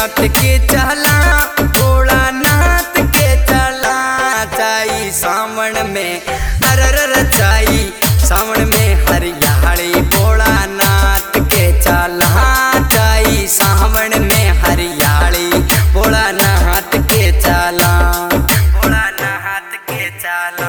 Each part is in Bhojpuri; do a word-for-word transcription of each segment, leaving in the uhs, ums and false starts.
नाथ के चला, भोलानाथ के चला। चाई सावन में अरर चाई सावन में हरियाली, भोलानाथ के चला। चाई सावन में हरियाली, भोलानाथ के चला, भोलानाथ के चला।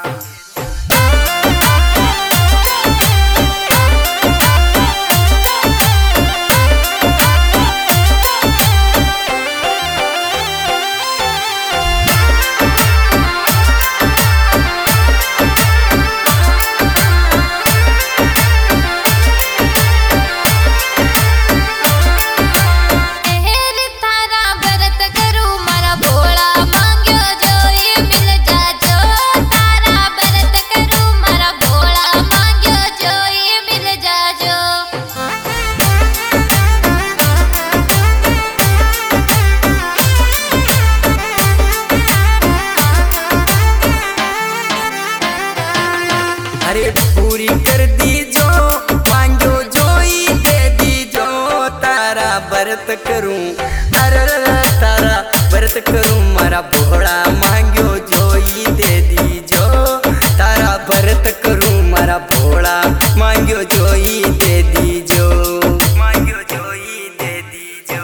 अरे पूरी कर दीजो, मांगो जोई दे दीजो। तारा व्रत करूं, अरे तारा व्रत करूं, मारा भोला मांगो जोई दे दीजो। तारा व्रत करूं, मारा भोला मांगो जोई दे दीजो, मांगो जोई दे दीजो।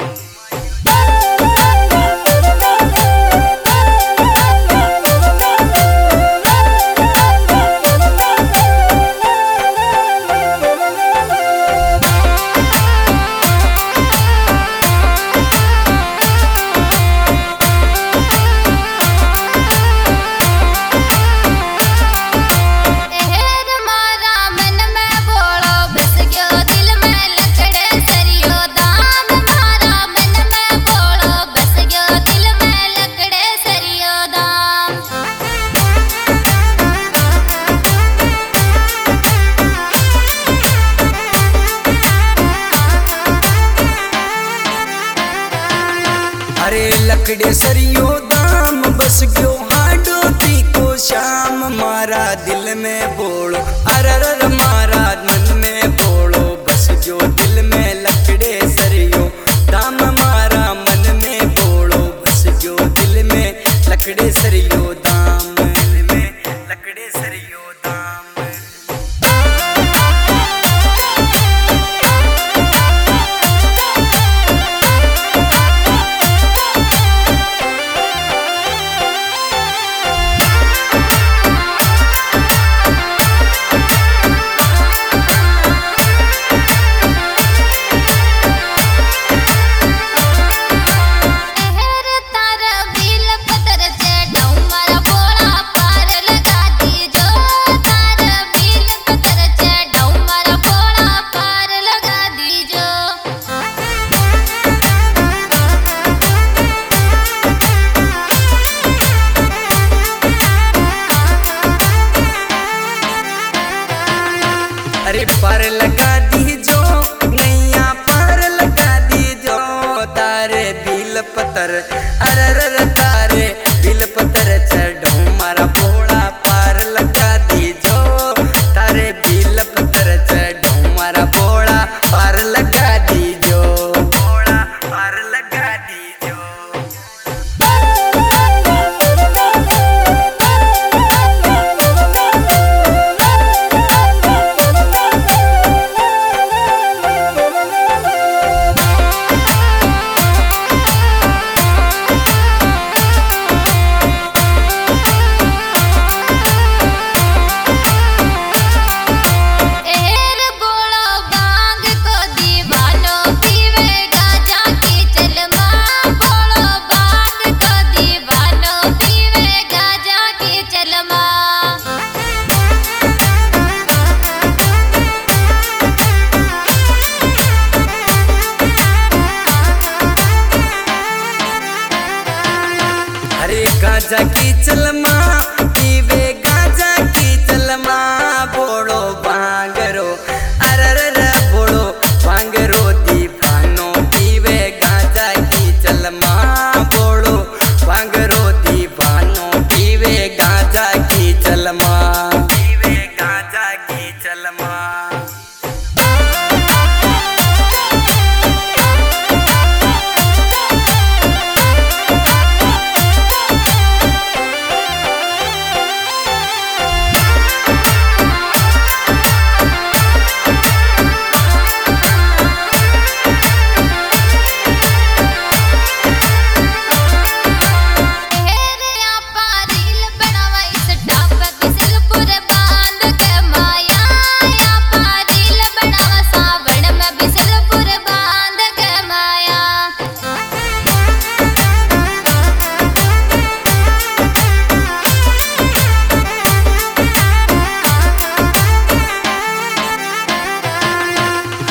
अरे लकड़े सरियो दाम बस गयो हाडो ती को शाम। मारा दिल में बोलो अरर, मारा मन में बोलो बस गयो दिल में लकड़े सरियो दाम। मारा मन में बोलो बस गयो दिल में लकड़े सरियो दाम, दिल में लकड़े सरियो दाम।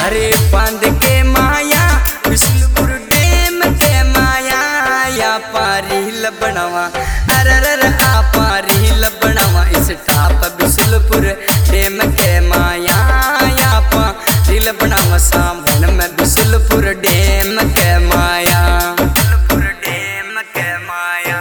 अरे बांध के माया बिसलपुर डैम के माया या पारी लबड़वा अरर आ पारी लबड़वा इस टाप बिसलपुर डैम के माया या पारी लबड़वा सावन में बिसलपुर डैम के माया बिसलपुर डैम के माया।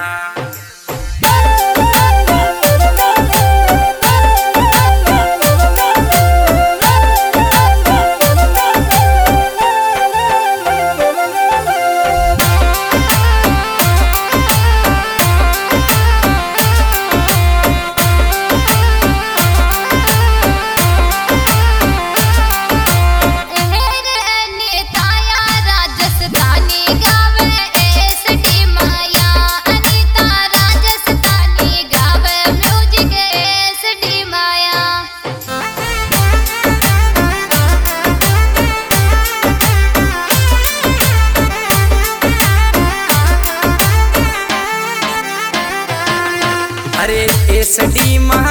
अरे एस डी